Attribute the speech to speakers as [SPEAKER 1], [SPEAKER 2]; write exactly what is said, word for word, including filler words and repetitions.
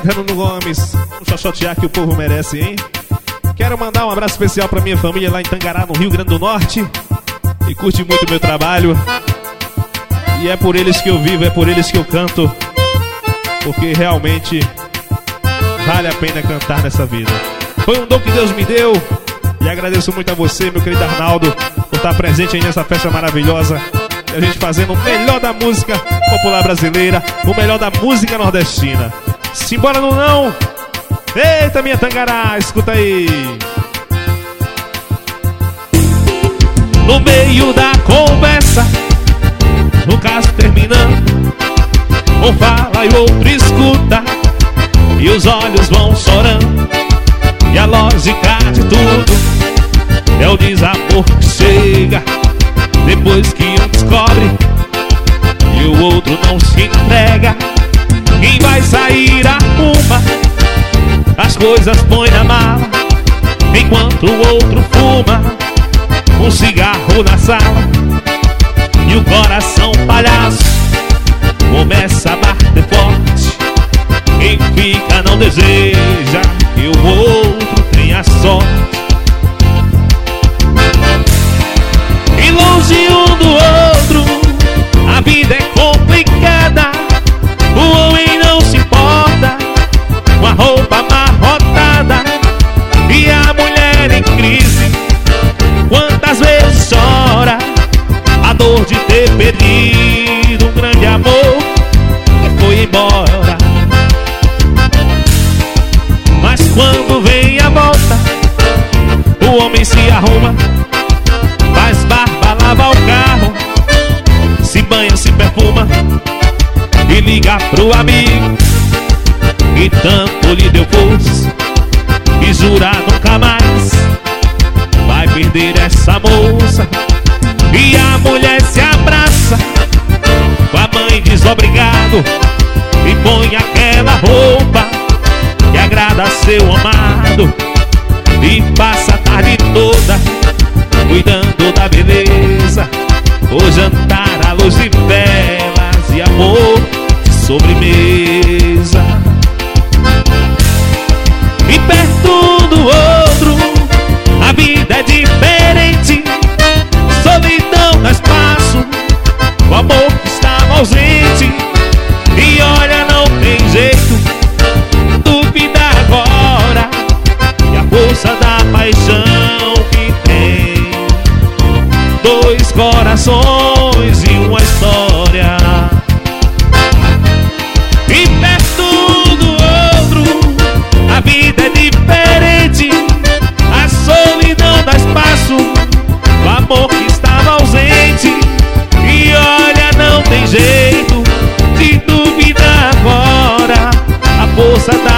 [SPEAKER 1] Fernando Gomes. Vamos xoxotear que o povo merece, hein? Quero mandar um abraço especial pra minha família lá em Tangará, no Rio Grande do Norte. E curte muito o meu trabalho. E é por eles que eu vivo, é por eles que eu canto. Porque realmente vale a pena cantar nessa vida. Foi um dom que Deus me deu. E agradeço muito a você, meu querido Arnaldo, por estar presente aí nessa festa maravilhosa. E a gente fazendo o melhor da música popular brasileira, o melhor da música nordestina. Simbora no não. Eita, minha Tangará, escuta aí. No meio da conversa, no caso terminando, um fala e o outro escuta, e os olhos vão chorando. E a lógica de tudo é o desamor que chega depois que um descobre e o outro não se entrega. Quem vai sair arruma, as coisas põe na mala, enquanto o outro fuma um cigarro na sala. E o coração palhaço começa a bater forte. Quem fica não deseja que o outro tenha sorte. E longe um do outro, a vida é complicada. O homem não se importa com a roupa amarrotada, e a mulher em crise quantas vezes chora a dor de ter perdido um grande amor que foi embora. Mas quando vem a volta, o homem se arruma, faz barba, lava o carro, se banha, se perfuma e liga pro amigo que tanto lhe deu força e jura nunca mais vai perder essa moça. E a mulher se abraça com a mãe desobrigado e põe aquela roupa que agrada seu amado, e passa a tarde toda cuidando da beleza, o jantar à luz de velas e amor de sobremesa. E perto do outro a vida é diferente, solidão dá espaço, o amor que estava ausente. E olha, não tem jeito, duvida agora, e a força da paixão que tem dois corações e uma história. E perto do outro a vida é diferente, a solidão dá espaço, o amor que estava ausente. E olha, não tem jeito de duvidar agora, a força da